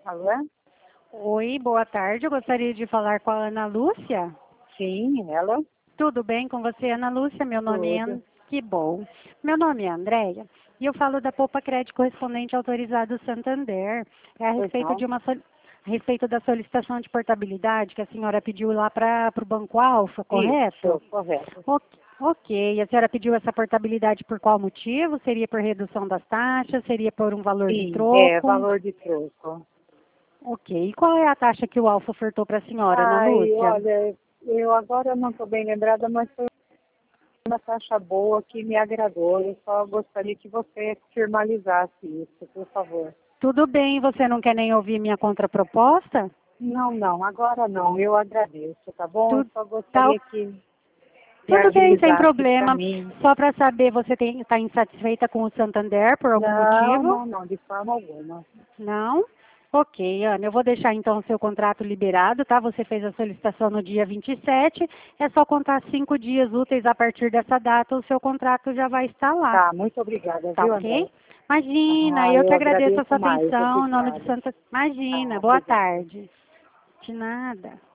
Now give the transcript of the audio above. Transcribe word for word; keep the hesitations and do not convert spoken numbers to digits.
Alô? Oi, boa tarde. Eu gostaria de falar com a Ana Lúcia. Sim, ela? Tudo bem com você, Ana Lúcia? Meu nome é... Tudo. An- Que bom. Meu nome é Andréia e eu falo da Poupa Crédito Correspondente Autorizado Santander. É a Pois respeito não? de uma sol- a respeito da solicitação de portabilidade que a senhora pediu lá para o Banco Alfa, correto? Isso, correto. Ok. Ok. A senhora pediu essa portabilidade por qual motivo? Seria por redução das taxas? Seria por um valor de Sim, é troco? valor de troco. Ok. E qual é a taxa que o Alfa ofertou para a senhora, Ana Ai, Lúcia? olha, eu agora não estou bem lembrada, mas foi uma taxa boa que me agradou. Eu só gostaria que você formalizasse isso, por favor. Tudo bem, você não quer nem ouvir minha contraproposta? Não, não, agora não. Eu agradeço, tá bom? Eu Tu, só tá, gostaria que me tudo bem, sem agilizasse para problema. mim. Só para saber, você está insatisfeita com o Santander por algum Não, motivo? não, não, de forma alguma. Não? Ok, Ana, eu vou deixar então o seu contrato liberado, tá? Você fez a solicitação no dia vinte e sete, é só contar cinco dias úteis a partir dessa data, o seu contrato já vai estar lá, Tá, muito obrigada, tá viu, ok? André? Imagina, Ah, eu eu que agradeço a sua agradeço mais, atenção, em nome de obrigada. Santa... Imagina, Ah, boa obrigada. tarde. De nada.